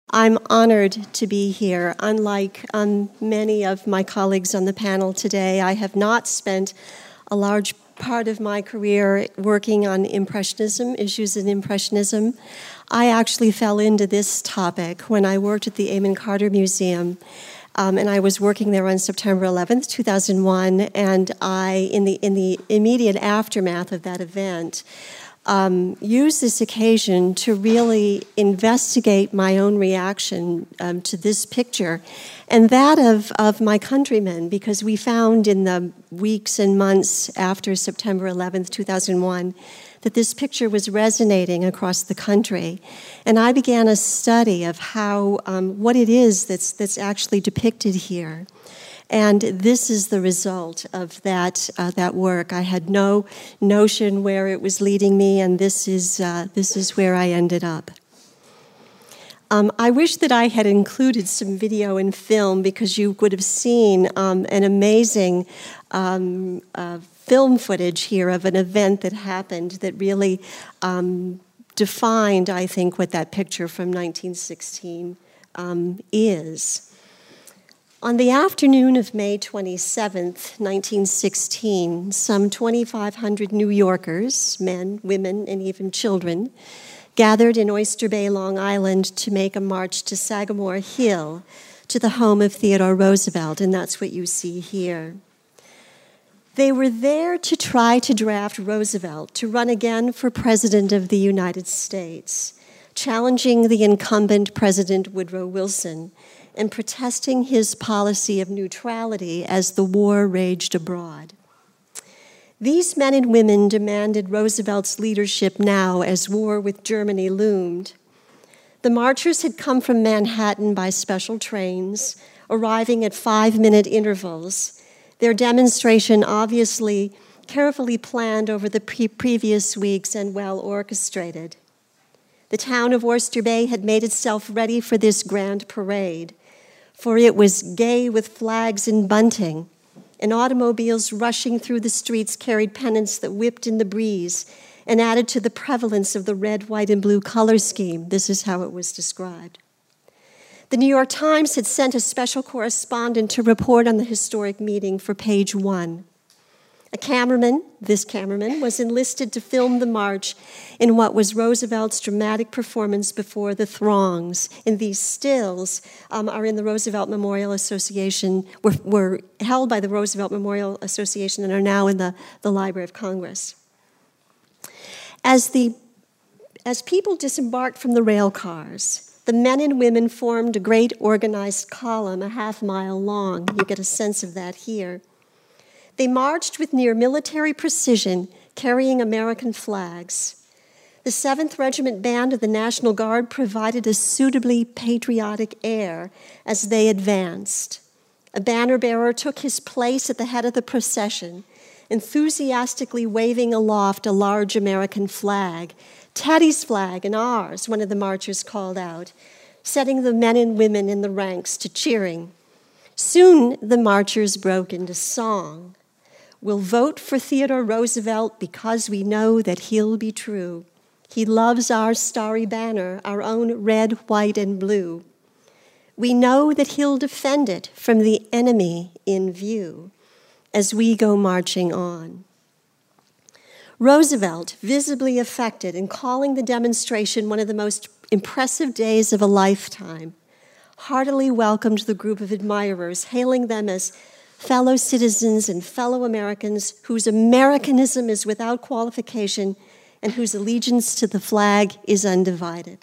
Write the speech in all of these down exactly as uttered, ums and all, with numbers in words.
I'm honored to be here. Unlike um, many of my colleagues on the panel today, I have not spent a large part of my career working on Impressionism, issues in Impressionism. I actually fell into this topic when I worked at the Amon Carter Museum, um, and I was working there on September eleventh, two thousand one, and I, in the in the immediate aftermath of that event, Um, use this occasion to really investigate my own reaction um, to this picture and that of, of my countrymen, because we found in the weeks and months after September eleventh, two thousand one, that this picture was resonating across the country. And I began a study of how, um, what it is that's, that's actually depicted here. And this is the result of that uh, that work. I had no notion where it was leading me, and this is uh, this is where I ended up. Um, I wish that I had included some video and film, because you would have seen um, an amazing um, uh, film footage here of an event that happened that really um, defined, I think, what that picture from nineteen sixteen um, is. On the afternoon of May twenty-seventh, nineteen sixteen, some twenty-five hundred New Yorkers, men, women, and even children, gathered in Oyster Bay, Long Island, to make a march to Sagamore Hill, to the home of Theodore Roosevelt, and that's what you see here. They were there to try to draft Roosevelt to run again for President of the United States, challenging the incumbent President Woodrow Wilson, and protesting his policy of neutrality as the war raged abroad. These men and women demanded Roosevelt's leadership now as war with Germany loomed. The marchers had come from Manhattan by special trains, arriving at five-minute intervals, their demonstration obviously carefully planned over the pre- previous weeks and well orchestrated. The town of Oyster Bay had made itself ready for this grand parade, for it was gay with flags and bunting, and automobiles rushing through the streets carried pennants that whipped in the breeze and added to the prevalence of the red, white, and blue color scheme. This is how it was described. The New York Times had sent a special correspondent to report on the historic meeting for page one. A cameraman, this cameraman, was enlisted to film the march in what was Roosevelt's dramatic performance before the throngs. And these stills um, are in the Roosevelt Memorial Association, were, were held by the Roosevelt Memorial Association and are now in the, the Library of Congress. As, the, as people disembarked from the rail cars, the men and women formed a great organized column a half mile long. You get a sense of that here. They marched with near military precision, carrying American flags. The seventh Regiment Band of the National Guard provided a suitably patriotic air as they advanced. A banner bearer took his place at the head of the procession, enthusiastically waving aloft a large American flag. "Teddy's flag and ours," one of the marchers called out, setting the men and women in the ranks to cheering. Soon the marchers broke into song. "We'll vote for Theodore Roosevelt because we know that he'll be true. He loves our starry banner, our own red, white, and blue. We know that he'll defend it from the enemy in view as we go marching on." Roosevelt, visibly affected and calling the demonstration one of the most impressive days of a lifetime, heartily welcomed the group of admirers, hailing them as fellow citizens and fellow Americans whose Americanism is without qualification and whose allegiance to the flag is undivided.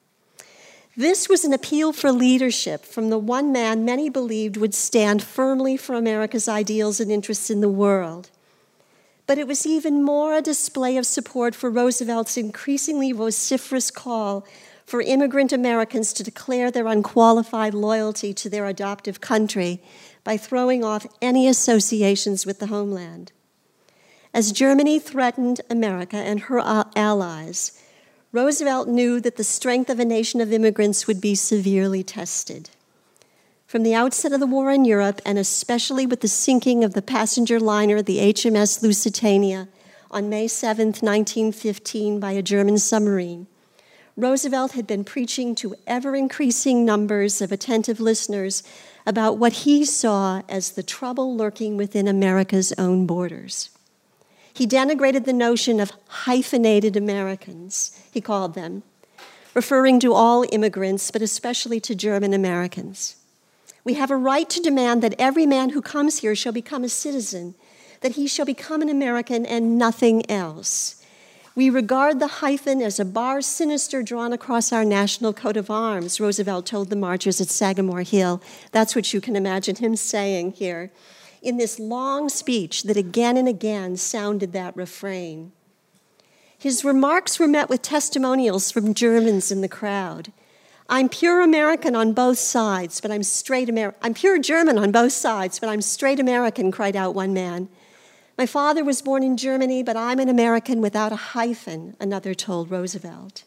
This was an appeal for leadership from the one man many believed would stand firmly for America's ideals and interests in the world. But it was even more a display of support for Roosevelt's increasingly vociferous call for immigrant Americans to declare their unqualified loyalty to their adoptive country by throwing off any associations with the homeland. As Germany threatened America and her allies, Roosevelt knew that the strength of a nation of immigrants would be severely tested. From the outset of the war in Europe, and especially with the sinking of the passenger liner, the H M S Lusitania, on May seventh, nineteen fifteen, by a German submarine, Roosevelt had been preaching to ever-increasing numbers of attentive listeners about what he saw as the trouble lurking within America's own borders. He denigrated the notion of hyphenated Americans, he called them, referring to all immigrants, but especially to German Americans. We have a right to demand that every man who comes here shall become a citizen, that he shall become an American and nothing else. We regard the hyphen as a bar sinister drawn across our national coat of arms, Roosevelt told the marchers at Sagamore Hill. That's what you can imagine him saying here in this long speech that again and again sounded that refrain. His remarks were met with testimonials from Germans in the crowd. I'm pure American on both sides, but I'm straight American. I'm pure German on both sides, but I'm straight American, cried out one man. My father was born in Germany, but I'm an American without a hyphen, another told Roosevelt.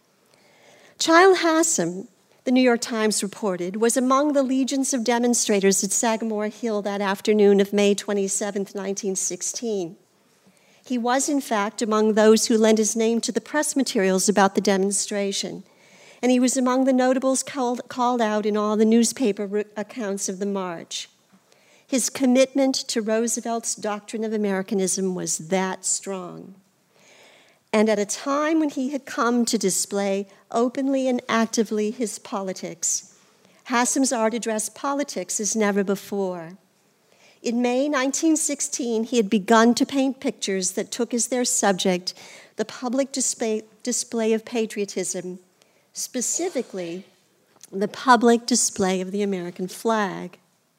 Child Haslam, the New York Times reported, was among the legions of demonstrators at Sagamore Hill that afternoon of May twenty-seventh, nineteen sixteen. He was, in fact, among those who lent his name to the press materials about the demonstration, and he was among the notables called, called out in all the newspaper re- accounts of the march. His commitment to Roosevelt's doctrine of Americanism was that strong. And at a time when he had come to display openly and actively his politics, Haslam's art addressed politics as never before. In May nineteen sixteen, he had begun to paint pictures that took as their subject the public display, display of patriotism, specifically the public display of the American flag.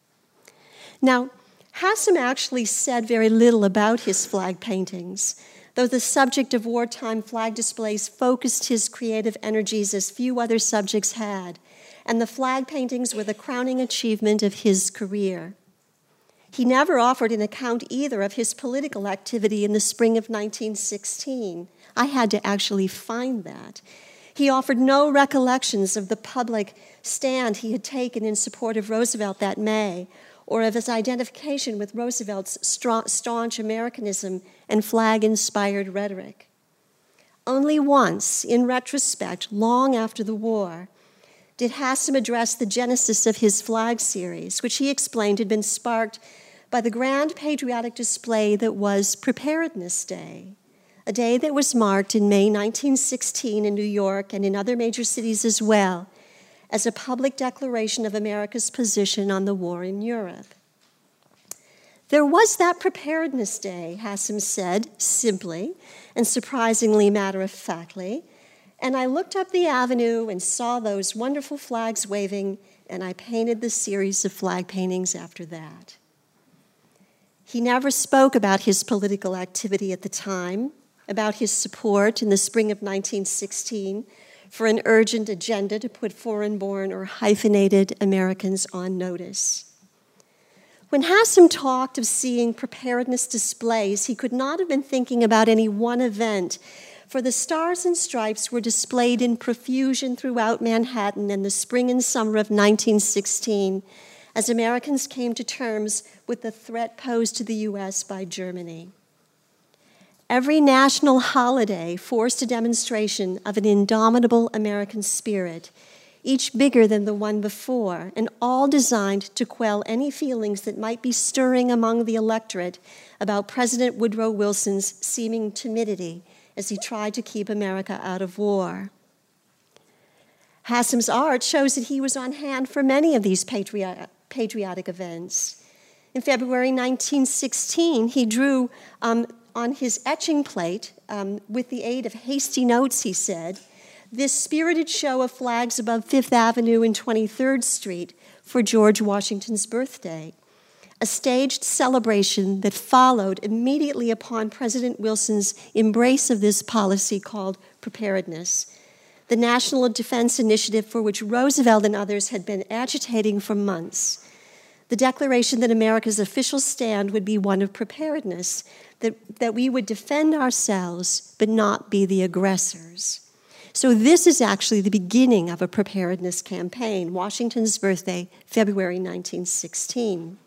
Now, Haslam actually said very little about his flag paintings, though the subject of wartime flag displays focused his creative energies as few other subjects had, and the flag paintings were the crowning achievement of his career. He never offered an account either of his political activity in the spring of nineteen sixteen. I had to actually find that. He offered no recollections of the public stand he had taken in support of Roosevelt that May, or of his identification with Roosevelt's staunch Americanism and flag-inspired rhetoric. Only once, in retrospect, long after the war, did Haslam address the genesis of his flag series, which he explained had been sparked by the grand patriotic display that was Preparedness Day, a day that was marked in May nineteen sixteen in New York and in other major cities as well, as a public declaration of America's position on the war in Europe. There was that Preparedness Day, Haslam said, simply and surprisingly matter-of-factly, and I looked up the avenue and saw those wonderful flags waving, and I painted the series of flag paintings after that. He never spoke about his political activity at the time, about his support in the spring of nineteen sixteen for an urgent agenda to put foreign-born or hyphenated Americans on notice. When Haslam talked of seeing preparedness displays, he could not have been thinking about any one event, for the stars and stripes were displayed in profusion throughout Manhattan in the spring and summer of nineteen sixteen, as Americans came to terms with the threat posed to the U S by Germany. Every national holiday forced a demonstration of an indomitable American spirit, each bigger than the one before, and all designed to quell any feelings that might be stirring among the electorate about President Woodrow Wilson's seeming timidity as he tried to keep America out of war. Haslam's art shows that he was on hand for many of these patriotic, patriotic events. In February nineteen sixteen, he drew um, on his etching plate, um, with the aid of hasty notes, he said, this spirited show of flags above Fifth Avenue and twenty-third Street for George Washington's birthday, a staged celebration that followed immediately upon President Wilson's embrace of this policy called preparedness, the national defense initiative for which Roosevelt and others had been agitating for months. The declaration that America's official stand would be one of preparedness, that, that we would defend ourselves but not be the aggressors. So this is actually the beginning of a preparedness campaign, Washington's birthday, February nineteen sixteen.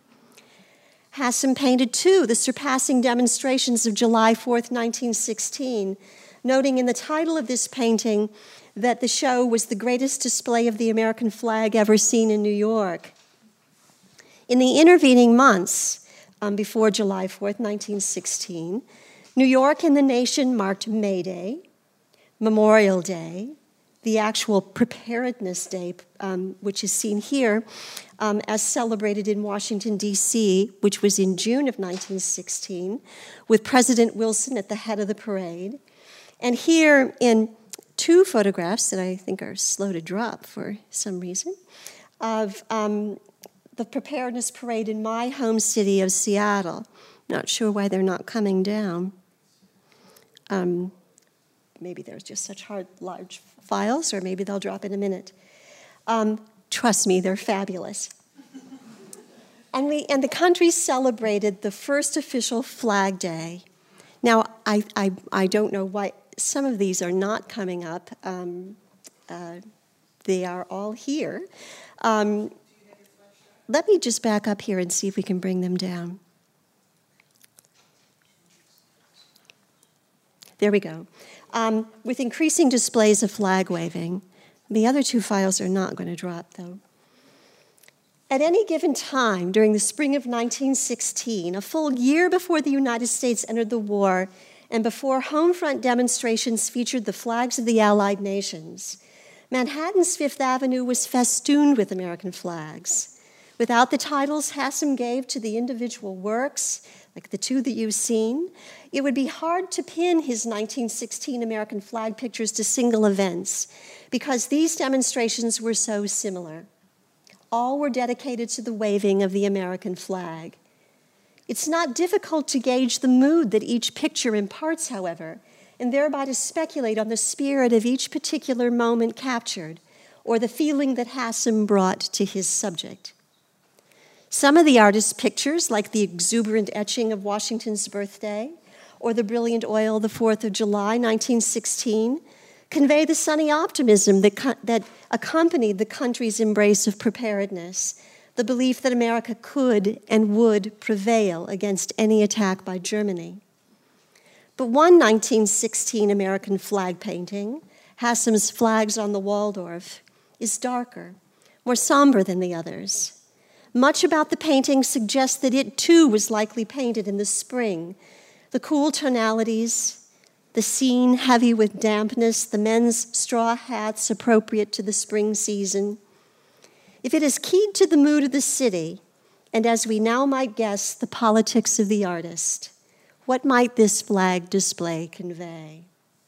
Haslam painted, too, the surpassing demonstrations of July fourth, nineteen sixteen, noting in the title of this painting that the show was the greatest display of the American flag ever seen in New York. In the intervening months, um, before July fourth, nineteen sixteen, New York and the nation marked May Day, Memorial Day, the actual Preparedness Day, um, which is seen here, um, as celebrated in Washington, D C, which was in June of nineteen sixteen, with President Wilson at the head of the parade. And here in two photographs that I think are slow to drop for some reason, of um, the Preparedness Parade in my home city of Seattle. Not sure why they're not coming down. Um, maybe there's just such hard, large files, or maybe they'll drop in a minute. Um, trust me, they're fabulous. And, we, and the country celebrated the first official Flag Day. Now, I, I, I don't know why some of these are not coming up. Um, uh, they are all here. Um, let me just back up here and see if we can bring them down. There we go. Um, with increasing displays of flag waving. The other two files are not going to drop, though. At any given time during the spring of nineteen sixteen, a full year before the United States entered the war and before home front demonstrations featured the flags of the Allied nations, Manhattan's Fifth Avenue was festooned with American flags. Without the titles Hassom gave to the individual works, like the two that you've seen, it would be hard to pin his nineteen sixteen American flag pictures to single events because these demonstrations were so similar. All were dedicated to the waving of the American flag. It's not difficult to gauge the mood that each picture imparts, however, and thereby to speculate on the spirit of each particular moment captured or the feeling that Hassom brought to his subject. Some of the artist's pictures, like the exuberant etching of Washington's birthday or the brilliant oil, the fourth of July, nineteen sixteen, convey the sunny optimism that, co- that accompanied the country's embrace of preparedness, the belief that America could and would prevail against any attack by Germany. But one nineteen sixteen American flag painting, Hassom's Flags on the Waldorf, is darker, more somber than the others. Much about the painting suggests that it too was likely painted in the spring. The cool tonalities, the scene heavy with dampness, the men's straw hats appropriate to the spring season. If it is keyed to the mood of the city, and as we now might guess, the politics of the artist, what might this flag display convey?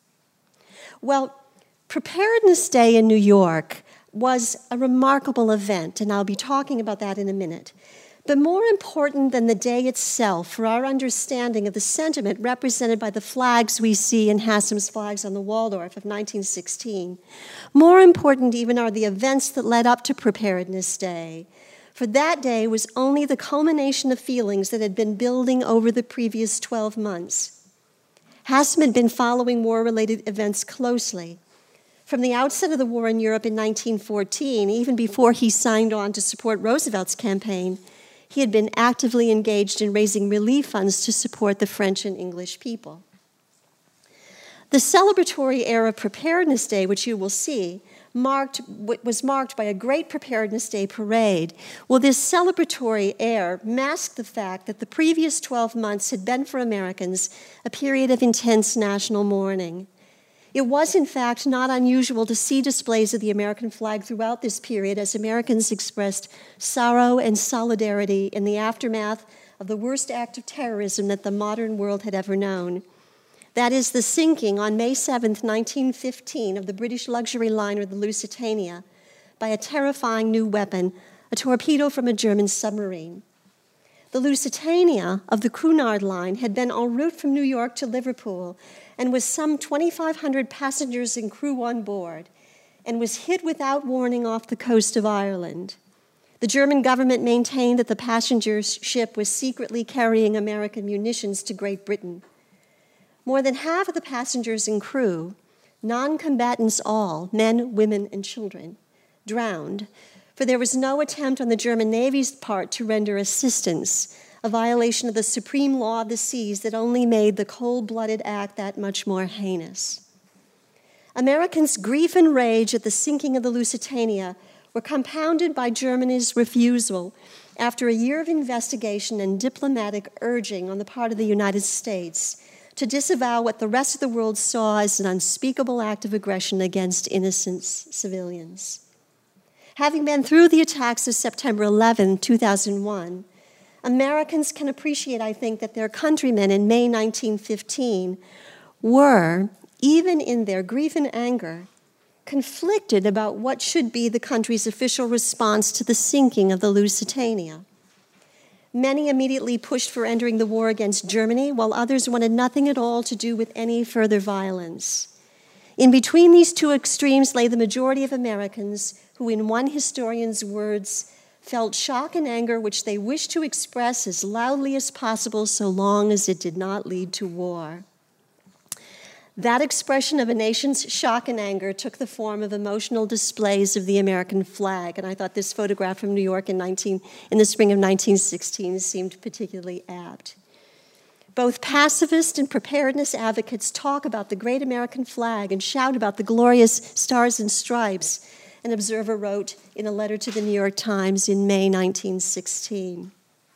Well, Preparedness Day in New York was a remarkable event, and I'll be talking about that in a minute. But more important than the day itself for our understanding of the sentiment represented by the flags we see in Hassom's Flags on the Waldorf of nineteen sixteen, more important even are the events that led up to Preparedness Day. For that day was only the culmination of feelings that had been building over the previous twelve months. Hassom had been following war-related events closely. From the outset of the war in Europe in nineteen fourteen, even before he signed on to support Roosevelt's campaign, he had been actively engaged in raising relief funds to support the French and English people. The celebratory era of Preparedness Day, which you will see, marked, was marked by a great Preparedness Day parade. Well, this celebratory air masked the fact that the previous twelve months had been for Americans a period of intense national mourning. It was, in fact, not unusual to see displays of the American flag throughout this period as Americans expressed sorrow and solidarity in the aftermath of the worst act of terrorism that the modern world had ever known. That is the sinking on May seventh, nineteen fifteen, of the British luxury liner the Lusitania by a terrifying new weapon, a torpedo from a German submarine. The Lusitania of the Cunard Line had been en route from New York to Liverpool and with some twenty-five hundred passengers and crew on board, and was hit without warning off the coast of Ireland. The German government maintained that the passenger ship was secretly carrying American munitions to Great Britain. More than half of the passengers and crew, non-combatants all, men, women, and children, drowned, for there was no attempt on the German Navy's part to render assistance, a violation of the supreme law of the seas that only made the cold-blooded act that much more heinous. Americans' grief and rage at the sinking of the Lusitania were compounded by Germany's refusal, after a year of investigation and diplomatic urging on the part of the United States, to disavow what the rest of the world saw as an unspeakable act of aggression against innocent civilians. Having been through the attacks of September eleventh, two thousand one, Americans can appreciate, I think, that their countrymen in May nineteen fifteen were, even in their grief and anger, conflicted about what should be the country's official response to the sinking of the Lusitania. Many immediately pushed for entering the war against Germany, while others wanted nothing at all to do with any further violence. In between these two extremes lay the majority of Americans who, in one historian's words, felt shock and anger which they wished to express as loudly as possible so long as it did not lead to war. That expression of a nation's shock and anger took the form of emotional displays of the American flag, and I thought this photograph from New York in, nineteen, in the spring of nineteen sixteen seemed particularly apt. Both pacifist and preparedness advocates talk about the great American flag and shout about the glorious stars and stripes, an observer wrote in a letter to the New York Times in May nineteen sixteen.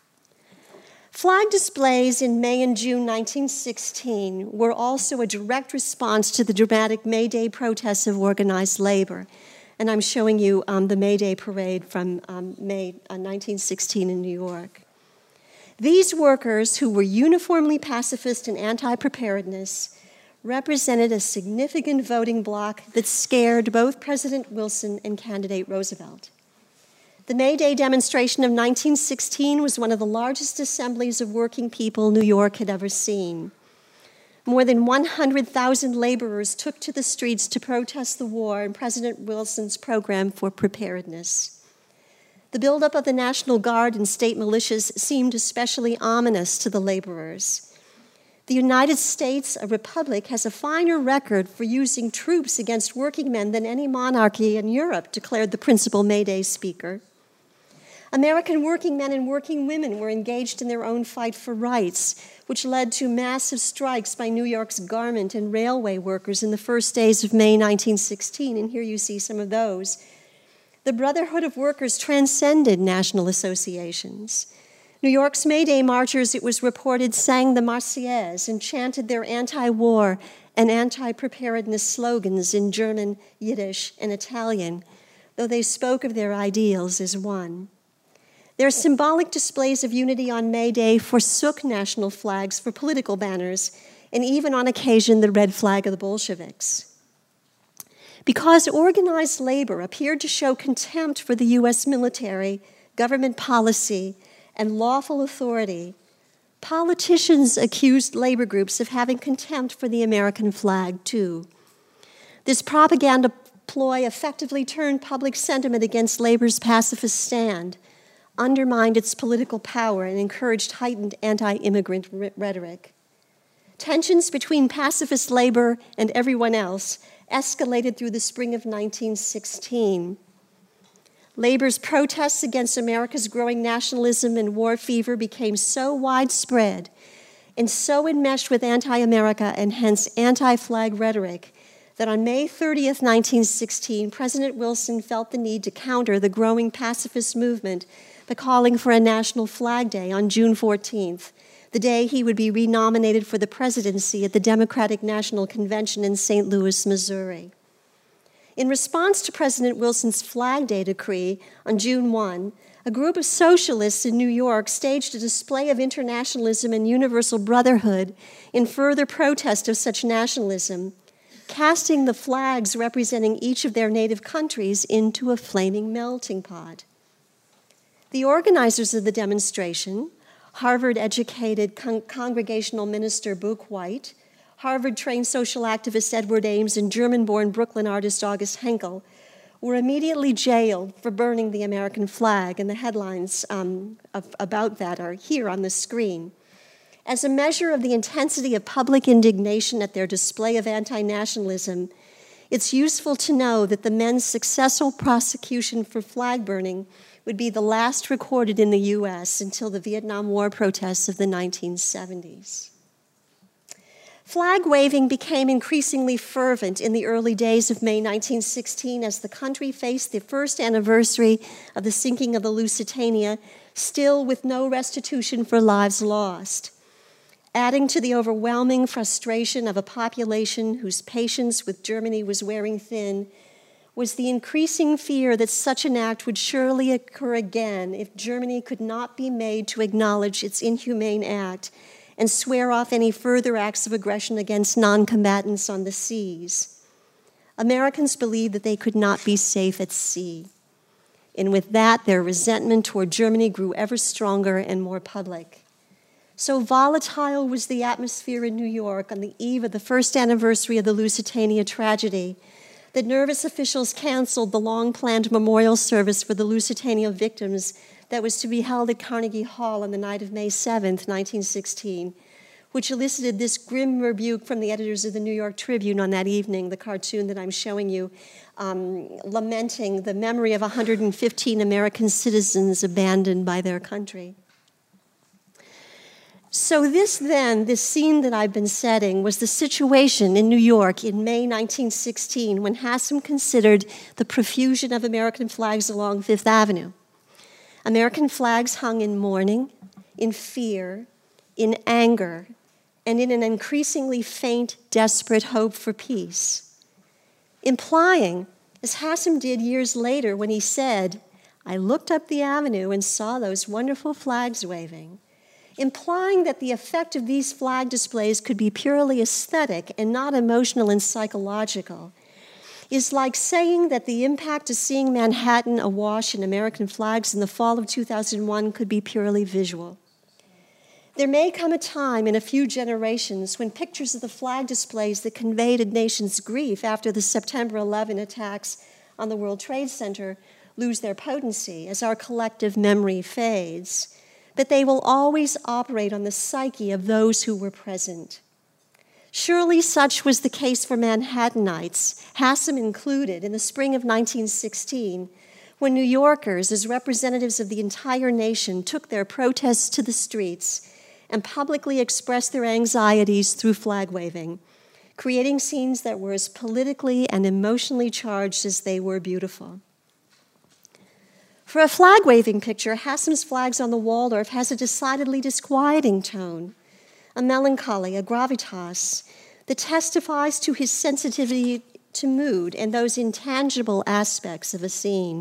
Flag displays in May and June nineteen sixteen were also a direct response to the dramatic May Day protests of organized labor. And I'm showing you um, the May Day parade from um, May uh, nineteen sixteen in New York. These workers, who were uniformly pacifist and anti-preparedness, represented a significant voting bloc that scared both President Wilson and candidate Roosevelt. The May Day demonstration of nineteen sixteen was one of the largest assemblies of working people New York had ever seen. More than one hundred thousand laborers took to the streets to protest the war and President Wilson's program for preparedness. The buildup of the National Guard and state militias seemed especially ominous to the laborers. The United States, a republic, has a finer record for using troops against working men than any monarchy in Europe, declared the principal May Day speaker. American working men and working women were engaged in their own fight for rights, which led to massive strikes by New York's garment and railway workers in the first days of May nineteen sixteen, and here you see some of those. The Brotherhood of Workers transcended national associations. New York's May Day marchers, it was reported, sang the Marseillaise and chanted their anti-war and anti-preparedness slogans in German, Yiddish, and Italian, though they spoke of their ideals as one. Their symbolic displays of unity on May Day forsook national flags for political banners, and even on occasion the red flag of the Bolsheviks. Because organized labor appeared to show contempt for the U S military, government policy, and lawful authority, politicians accused labor groups of having contempt for the American flag, too. This propaganda ploy effectively turned public sentiment against labor's pacifist stand, undermined its political power, and encouraged heightened anti-immigrant rhetoric. Tensions between pacifist labor and everyone else escalated through the spring of nineteen sixteen. Labor's protests against America's growing nationalism and war fever became so widespread and so enmeshed with anti-America and hence anti-flag rhetoric that on May thirtieth, nineteen sixteen, President Wilson felt the need to counter the growing pacifist movement by calling for a national flag day on June fourteenth, the day he would be renominated for the presidency at the Democratic National Convention in Saint Louis, Missouri. In response to President Wilson's Flag Day decree on June first, a group of socialists in New York staged a display of internationalism and universal brotherhood in further protest of such nationalism, casting the flags representing each of their native countries into a flaming melting pot. The organizers of the demonstration, Harvard-educated con- Congregational minister Book White, Harvard-trained social activist Edward Ames, and German-born Brooklyn artist August Henkel, were immediately jailed for burning the American flag, and the headlines um, of, about that are here on the screen. As a measure of the intensity of public indignation at their display of anti-nationalism, it's useful to know that the men's successful prosecution for flag burning would be the last recorded in the U S until the Vietnam War protests of the nineteen seventies. Flag waving became increasingly fervent in the early days of May nineteen sixteen as the country faced the first anniversary of the sinking of the Lusitania, still with no restitution for lives lost. Adding to the overwhelming frustration of a population whose patience with Germany was wearing thin was the increasing fear that such an act would surely occur again if Germany could not be made to acknowledge its inhumane act and swear off any further acts of aggression against non-combatants on the seas. Americans believed that they could not be safe at sea. And with that, their resentment toward Germany grew ever stronger and more public. So volatile was the atmosphere in New York on the eve of the first anniversary of the Lusitania tragedy that nervous officials canceled the long-planned memorial service for the Lusitania victims that was to be held at Carnegie Hall on the night of May seventh, nineteen sixteen, which elicited this grim rebuke from the editors of the New York Tribune on that evening, the cartoon that I'm showing you, um, lamenting the memory of one hundred fifteen American citizens abandoned by their country. So this then, this scene that I've been setting, was the situation in New York in May nineteen sixteen when Hassom considered the profusion of American flags along Fifth Avenue. American flags hung in mourning, in fear, in anger, and in an increasingly faint, desperate hope for peace. Implying, as Hassom did years later when he said, "I looked up the avenue and saw those wonderful flags waving," implying that the effect of these flag displays could be purely aesthetic and not emotional and psychological, is like saying that the impact of seeing Manhattan awash in American flags in the fall of two thousand one could be purely visual. There may come a time in a few generations when pictures of the flag displays that conveyed a nation's grief after the September eleventh attacks on the World Trade Center lose their potency as our collective memory fades, but they will always operate on the psyche of those who were present. Surely such was the case for Manhattanites, Hassom included, in the spring of nineteen sixteen, when New Yorkers, as representatives of the entire nation, took their protests to the streets and publicly expressed their anxieties through flag waving, creating scenes that were as politically and emotionally charged as they were beautiful. For a flag-waving picture, Hassom's Flags on the Waldorf has a decidedly disquieting tone, a melancholy, a gravitas that testifies to his sensitivity to mood and those intangible aspects of a scene.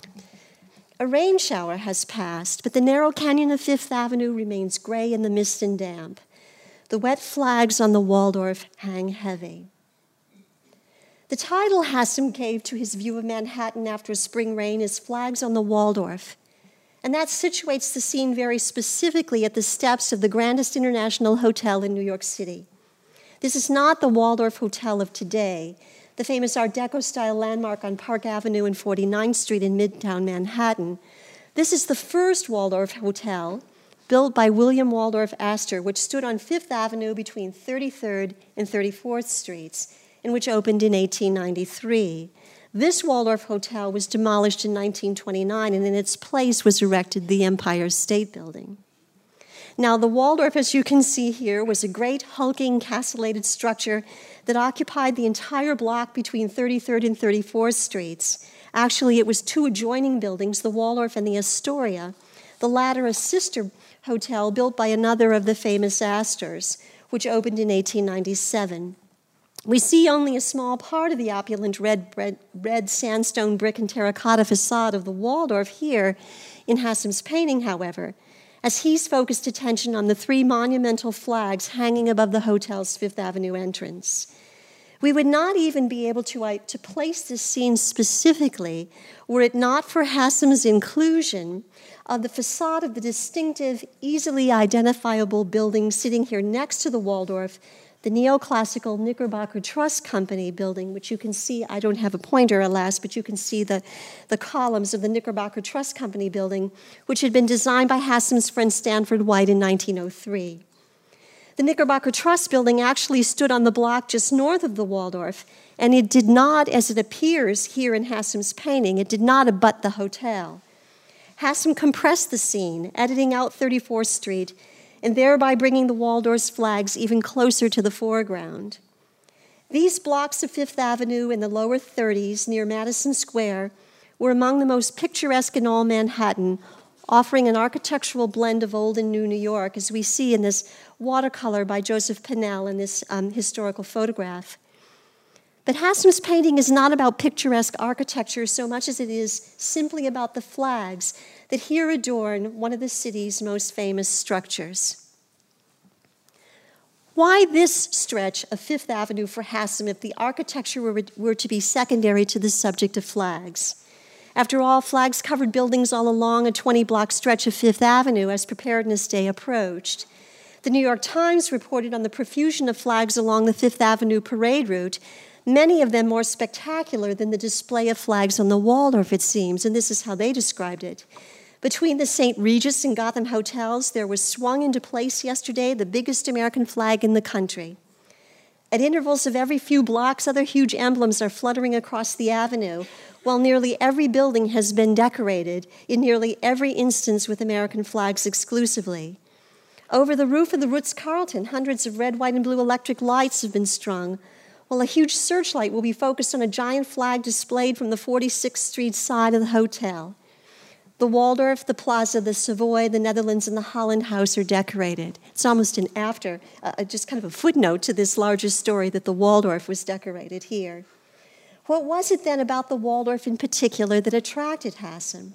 A rain shower has passed, but the narrow canyon of Fifth Avenue remains gray in the mist and damp. The wet flags on the Waldorf hang heavy. The title Hassom gave to his view of Manhattan after a spring rain is Flags on the Waldorf, and that situates the scene very specifically at the steps of the grandest international hotel in New York City. This is not the Waldorf Hotel of today, the famous Art Deco-style landmark on Park Avenue and forty-ninth Street in Midtown Manhattan. This is the first Waldorf Hotel, built by William Waldorf Astor, which stood on Fifth Avenue between thirty-third and thirty-fourth Streets, and which opened in eighteen ninety-three. This Waldorf Hotel was demolished in nineteen twenty-nine, and in its place was erected the Empire State Building. Now, the Waldorf, as you can see here, was a great hulking castellated structure that occupied the entire block between thirty-third and thirty-fourth Streets. Actually, it was two adjoining buildings, the Waldorf and the Astoria, the latter a sister hotel built by another of the famous Astors, which opened in eighteen ninety-seven. We see only a small part of the opulent red, red, red sandstone brick and terracotta facade of the Waldorf here in Hassom's painting, however, as he's focused attention on the three monumental flags hanging above the hotel's Fifth Avenue entrance. We would not even be able to, uh, to place this scene specifically were it not for Hassom's inclusion of the facade of the distinctive, easily identifiable building sitting here next to the Waldorf, the neoclassical Knickerbocker Trust Company building, which you can see, I don't have a pointer, alas, but you can see the, the columns of the Knickerbocker Trust Company building, which had been designed by Hassom's friend Stanford White in nineteen oh three. The Knickerbocker Trust building actually stood on the block just north of the Waldorf, and it did not, as it appears here in Hassom's painting, it did not abut the hotel. Hassom compressed the scene, editing out thirty-fourth Street, and thereby bringing the Waldorf's flags even closer to the foreground. These blocks of Fifth Avenue in the lower thirties near Madison Square were among the most picturesque in all Manhattan, offering an architectural blend of old and new New York, as we see in this watercolor by Joseph Pennell in this um, historical photograph. But Hassam's painting is not about picturesque architecture so much as it is simply about the flags that here adorn one of the city's most famous structures. Why this stretch of Fifth Avenue for Hassam if the architecture were, were to be secondary to the subject of flags? After all, flags covered buildings all along a twenty-block stretch of Fifth Avenue as Preparedness Day approached. The New York Times reported on the profusion of flags along the Fifth Avenue parade route, many of them more spectacular than the display of flags on the Waldorf, it seems, and this is how they described it. Between the Saint Regis and Gotham hotels, there was swung into place yesterday the biggest American flag in the country. At intervals of every few blocks, other huge emblems are fluttering across the avenue, while nearly every building has been decorated, in nearly every instance with American flags exclusively. Over the roof of the Ritz-Carlton, hundreds of red, white, and blue electric lights have been strung, while a huge searchlight will be focused on a giant flag displayed from the forty-sixth Street side of the hotel. The Waldorf, the Plaza, the Savoy, the Netherlands, and the Holland House are decorated. It's almost an after, uh, just kind of a footnote to this larger story that the Waldorf was decorated here. What was it then about the Waldorf in particular that attracted Hassam?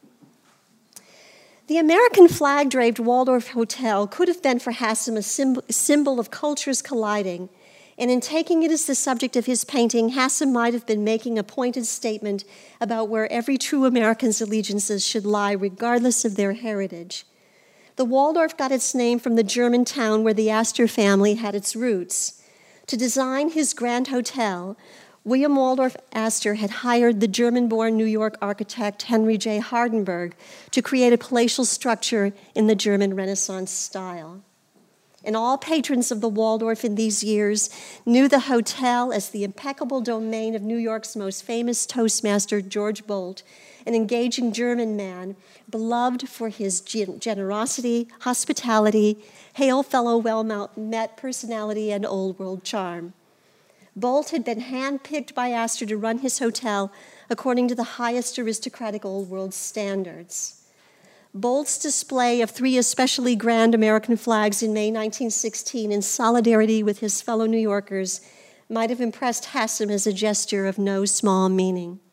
The American flag-draped Waldorf Hotel could have been for Hassam a symbol, symbol of cultures colliding, and in taking it as the subject of his painting, Hassam might have been making a pointed statement about where every true American's allegiances should lie, regardless of their heritage. The Waldorf got its name from the German town where the Astor family had its roots. To design his grand hotel, William Waldorf Astor had hired the German-born New York architect Henry J. Hardenberg to create a palatial structure in the German Renaissance style. And all patrons of the Waldorf in these years knew the hotel as the impeccable domain of New York's most famous Toastmaster, George Bolt, an engaging German man, beloved for his generosity, hospitality, hail fellow well-met personality, and old-world charm. Bolt had been handpicked by Astor to run his hotel according to the highest aristocratic old-world standards. Bolt's display of three especially grand American flags in May nineteen sixteen in solidarity with his fellow New Yorkers might have impressed Hassam as a gesture of no small meaning.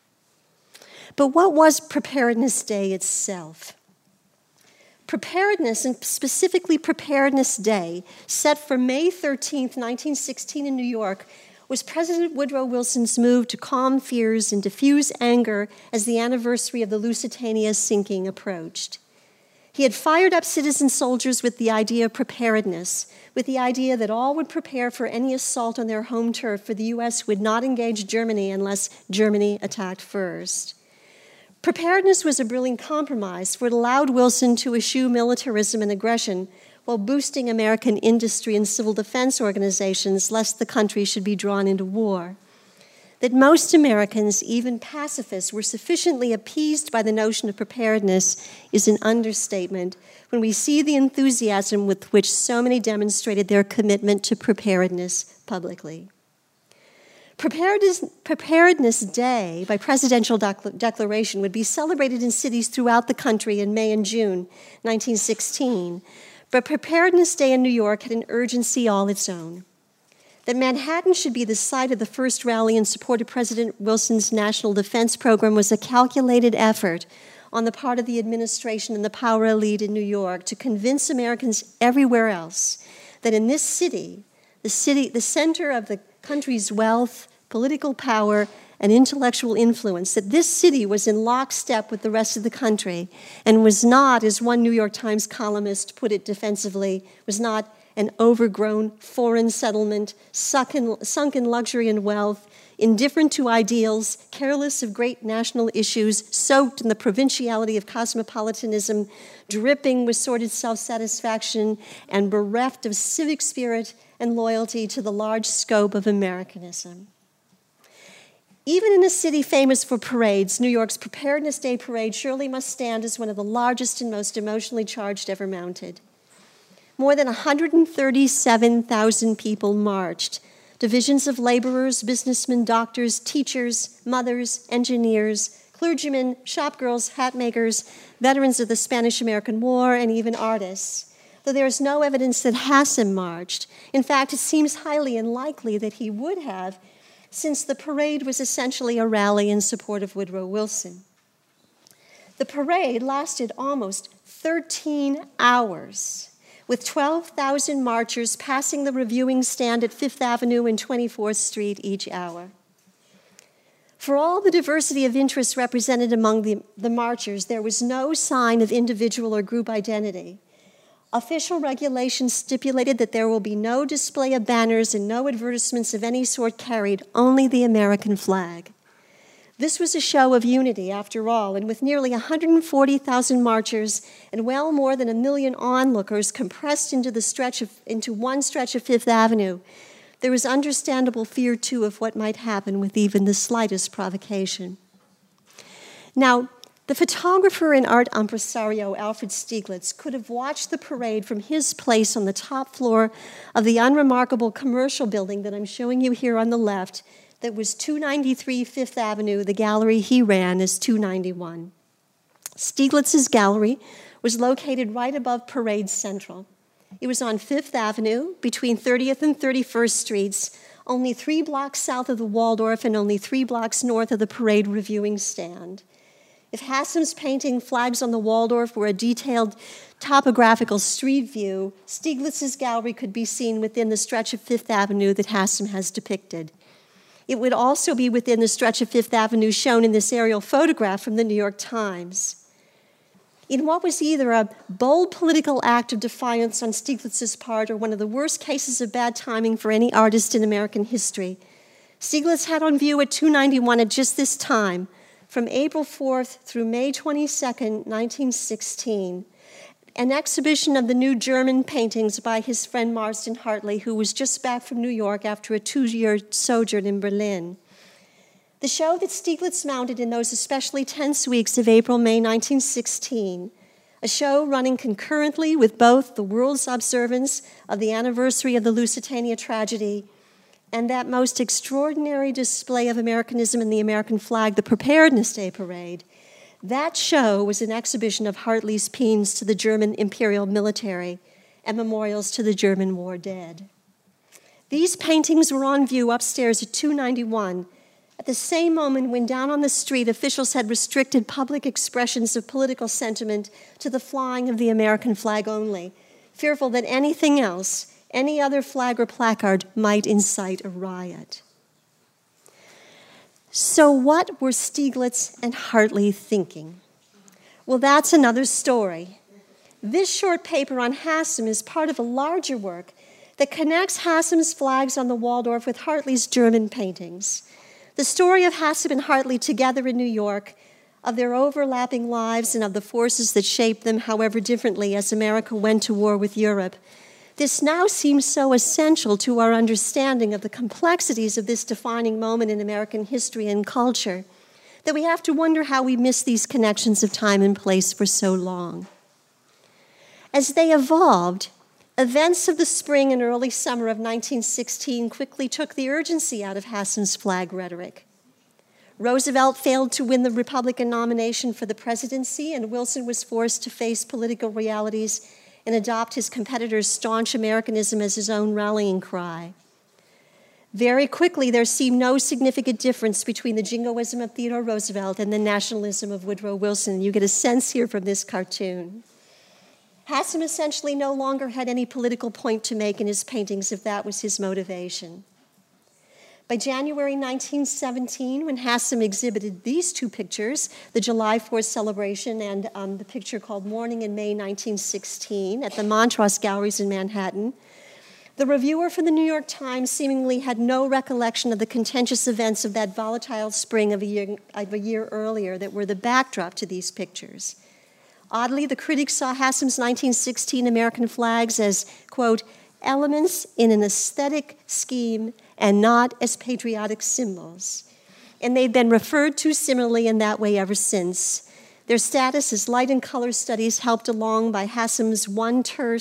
But what was Preparedness Day itself? Preparedness, and specifically Preparedness Day, set for May thirteenth, nineteen sixteen in New York, was President Woodrow Wilson's move to calm fears and diffuse anger as the anniversary of the Lusitania's sinking approached. He had fired up citizen soldiers with the idea of preparedness, with the idea that all would prepare for any assault on their home turf, for the U S would not engage Germany unless Germany attacked first. Preparedness was a brilliant compromise, for it allowed Wilson to eschew militarism and aggression while boosting American industry and civil defense organizations, lest the country should be drawn into war. That most Americans, even pacifists, were sufficiently appeased by the notion of preparedness is an understatement when we see the enthusiasm with which so many demonstrated their commitment to preparedness publicly. Preparedness, Preparedness Day, by presidential declaration, would be celebrated in cities throughout the country in May and June nineteen sixteen. But Preparedness Day in New York had an urgency all its own. That Manhattan should be the site of the first rally in support of President Wilson's National Defense Program was a calculated effort on the part of the administration and the power elite in New York to convince Americans everywhere else that in this city, the city, the center of the country's wealth, political power, and intellectual influence, that this city was in lockstep with the rest of the country and was not, as one New York Times columnist put it defensively, was not an overgrown foreign settlement, sunk in, sunk in luxury and wealth, indifferent to ideals, careless of great national issues, soaked in the provinciality of cosmopolitanism, dripping with sordid self-satisfaction, and bereft of civic spirit and loyalty to the large scope of Americanism. Even in a city famous for parades, New York's Preparedness Day parade surely must stand as one of the largest and most emotionally charged ever mounted. More than one hundred thirty-seven thousand people marched. Divisions of laborers, businessmen, doctors, teachers, mothers, engineers, clergymen, shopgirls, hat makers, veterans of the Spanish-American War, and even artists. Though there is no evidence that Hassan marched. In fact, it seems highly unlikely that he would have, since the parade was essentially a rally in support of Woodrow Wilson. The parade lasted almost thirteen hours, with twelve thousand marchers passing the reviewing stand at Fifth Avenue and twenty-fourth Street each hour. For all the diversity of interests represented among the, the marchers, there was no sign of individual or group identity. Official regulations stipulated that there will be no display of banners and no advertisements of any sort carried, only the American flag. This was a show of unity, after all, and with nearly one hundred forty thousand marchers and well more than a million onlookers compressed into, the stretch of, into one stretch of Fifth Avenue, there was understandable fear, too, of what might happen with even the slightest provocation. Now, the photographer and art impresario Alfred Stieglitz could have watched the parade from his place on the top floor of the unremarkable commercial building that I'm showing you here on the left, that was two ninety-three Fifth Avenue, the gallery he ran as two ninety-one. Stieglitz's gallery was located right above Parade Central. It was on Fifth Avenue, between thirtieth and thirty-first Streets, only three blocks south of the Waldorf and only three blocks north of the parade reviewing stand. If Hassam's painting Flags on the Waldorf were a detailed topographical street view, Stieglitz's gallery could be seen within the stretch of Fifth Avenue that Hassam has depicted. It would also be within the stretch of Fifth Avenue shown in this aerial photograph from the New York Times. In what was either a bold political act of defiance on Stieglitz's part or one of the worst cases of bad timing for any artist in American history, Stieglitz had on view at two ninety-one at just this time, from April fourth through May twenty-second, nineteen sixteen, an exhibition of the new German paintings by his friend Marston Hartley, who was just back from New York after a two-year sojourn in Berlin. The show that Stieglitz mounted in those especially tense weeks of April, May nineteen sixteen, a show running concurrently with both the world's observance of the anniversary of the Lusitania tragedy and that most extraordinary display of Americanism in the American flag, the Preparedness Day Parade. That show was an exhibition of Hartley's paeans to the German imperial military and memorials to the German war dead. These paintings were on view upstairs at two ninety-one, at the same moment when down on the street officials had restricted public expressions of political sentiment to the flying of the American flag only, fearful that anything else, any other flag or placard, might incite a riot. So what were Stieglitz and Hartley thinking? Well, that's another story. This short paper on Hassam is part of a larger work that connects Hassam's Flags on the Waldorf with Hartley's German paintings. The story of Hassam and Hartley together in New York, of their overlapping lives and of the forces that shaped them, however differently, as America went to war with Europe. This now seems so essential to our understanding of the complexities of this defining moment in American history and culture that we have to wonder how we missed these connections of time and place for so long. As they evolved, events of the spring and early summer of nineteen sixteen quickly took the urgency out of Hassam's flag rhetoric. Roosevelt failed to win the Republican nomination for the presidency, and Wilson was forced to face political realities and adopt his competitor's staunch Americanism as his own rallying cry. Very quickly, there seemed no significant difference between the jingoism of Theodore Roosevelt and the nationalism of Woodrow Wilson. You get a sense here from this cartoon. Hassam essentially no longer had any political point to make in his paintings if that was his motivation. By January nineteen seventeen, when Hassam exhibited these two pictures, the July fourth celebration and um, the picture called Morning in May nineteen sixteen at the Montross Galleries in Manhattan, the reviewer for the New York Times seemingly had no recollection of the contentious events of that volatile spring of a year, of a year earlier that were the backdrop to these pictures. Oddly, the critics saw Hassam's nineteen sixteen American flags as, quote, elements in an aesthetic scheme and not as patriotic symbols. And they've been referred to similarly in that way ever since. Their status as light and color studies helped along by Hassam's one terse,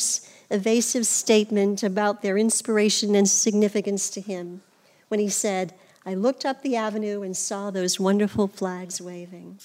evasive statement about their inspiration and significance to him when he said, "I looked up the avenue and saw those wonderful flags waving."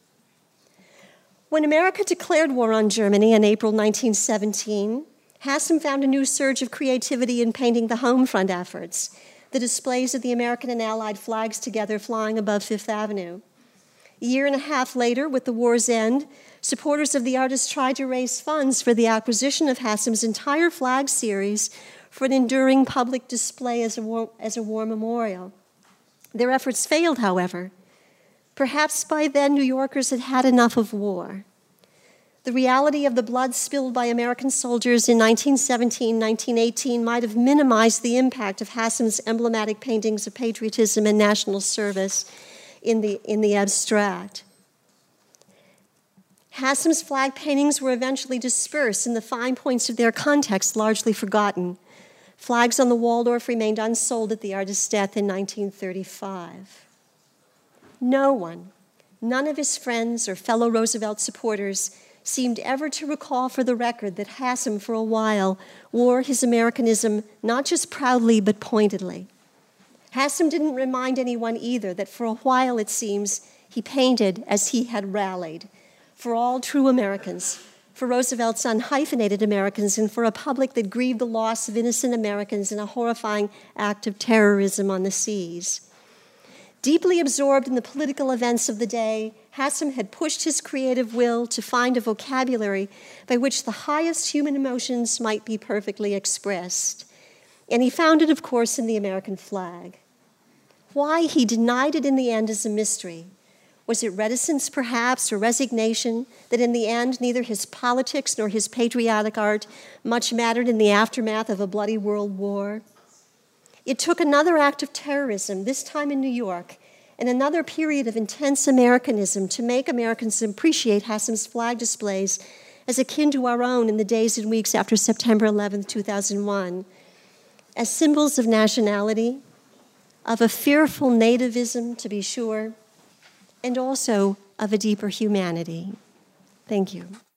When America declared war on Germany in April nineteen seventeen, Hassom found a new surge of creativity in painting the home front efforts, the displays of the American and Allied flags together flying above Fifth Avenue. A year and a half later, with the war's end, supporters of the artist tried to raise funds for the acquisition of Hassom's entire flag series for an enduring public display as a war, as a war memorial. Their efforts failed, however. Perhaps by then New Yorkers had had enough of war. The reality of the blood spilled by American soldiers in nineteen seventeen, nineteen eighteen might have minimized the impact of Hassom's emblematic paintings of patriotism and national service in the, in the abstract. Hassom's flag paintings were eventually dispersed and the fine points of their context largely forgotten. Flags on the Waldorf remained unsold at the artist's death in nineteen thirty-five. No one, none of his friends or fellow Roosevelt supporters, seemed ever to recall for the record that Hassom, for a while, wore his Americanism not just proudly but pointedly. Hassom didn't remind anyone either that for a while, it seems, he painted as he had rallied, for all true Americans, for Roosevelt's unhyphenated Americans, and for a public that grieved the loss of innocent Americans in a horrifying act of terrorism on the seas. Deeply absorbed in the political events of the day, Hassom had pushed his creative will to find a vocabulary by which the highest human emotions might be perfectly expressed. And he found it, of course, in the American flag. Why he denied it in the end is a mystery. Was it reticence, perhaps, or resignation that in the end neither his politics nor his patriotic art much mattered in the aftermath of a bloody world war? It took another act of terrorism, this time in New York, and another period of intense Americanism to make Americans appreciate Hassom's flag displays as akin to our own in the days and weeks after September eleventh, two thousand one, as symbols of nationality, of a fearful nativism, to be sure, and also of a deeper humanity. Thank you.